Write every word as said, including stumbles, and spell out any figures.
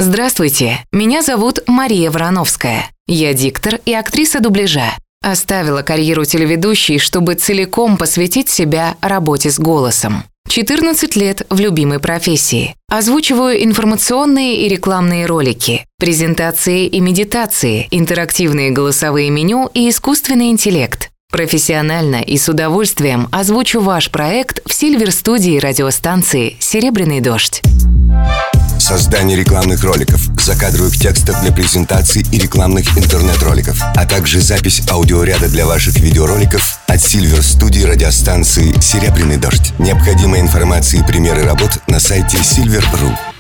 Здравствуйте, меня зовут Мария Врановская. Я диктор и актриса дубляжа. Оставила карьеру телеведущей, чтобы целиком посвятить себя работе с голосом. четырнадцать лет в любимой профессии. Озвучиваю информационные и рекламные ролики, презентации и медитации, интерактивные голосовые меню и искусственный интеллект. Профессионально и с удовольствием озвучу ваш проект в Сильвер-студии радиостанции «Серебряный дождь». Создание рекламных роликов, закадровых текстов для презентаций и рекламных интернет-роликов, а также запись аудиоряда для ваших видеороликов от Сильвер-студии радиостанции «Серебряный дождь». Необходимая информация и примеры работ на сайте сильвер точка ру.